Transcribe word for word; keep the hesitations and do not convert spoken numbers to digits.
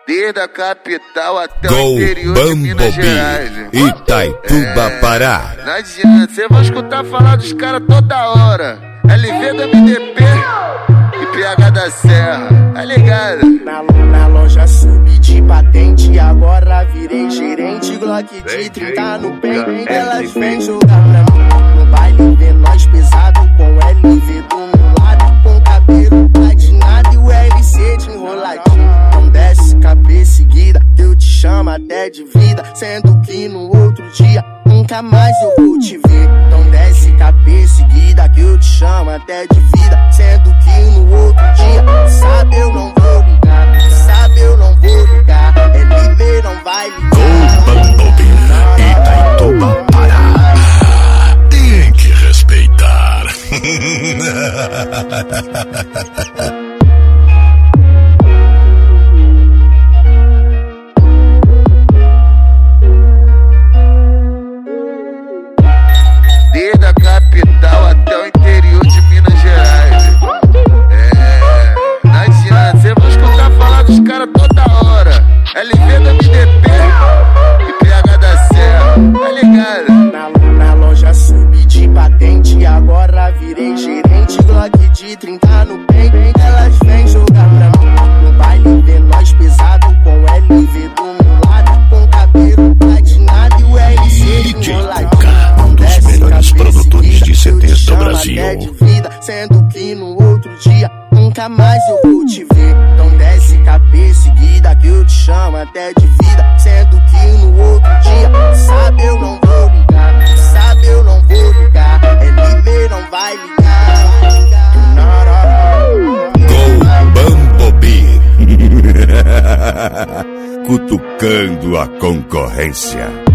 Desde a capital até Go o interior de Minas Gerais. Itaituba, É, Pará. não adianta, cê vai escutar falar dos caras toda hora. L V do M D P e P H da Serra, tá ligado? Na, na loja subi de patente, agora virei gerente. Glock de trinta no peito, elas vêm jogar pra mim. No baile vê nós pesado com L V do meu lado, com cabelo platinado e o L C de enroladinho. Não desce cabeça seguida, que eu te chamo até de vida, sendo que no outro dia nunca mais eu vou te ver. Então desce cabeça seguida, que eu te chamo até de vida, sendo que no outro dia, sabe, eu não vou ligar, sabe, eu não vou ligar, L V não vai ligar. Bumblebee, Itaituba, Pará. Tem que respeitar. Desde a capital até o interior de Minas Gerais. É, não adianta, cê vai escutar falar dos caras toda hora. L V do M D P e P H da Serra, tá ligado? Na, na loja subi de patente, agora virei gerente. Glock de trinta no peito, elas vêm jogar pra mim. No baile vê nós pesado com L V do meu lado, com cabelo platinado e o L C de enroladinho. Melhores produtores de C Ds do Brasil. De vida, sendo que no outro dia nunca mais eu vou te ver. Então desce cabeça seguida, que eu te chamo até de vida, sendo que no outro dia, sabe, eu não vou ligar, sabe, eu não vou ligar, L V não vai ligar. Go Bumblebee. Cutucando a concorrência.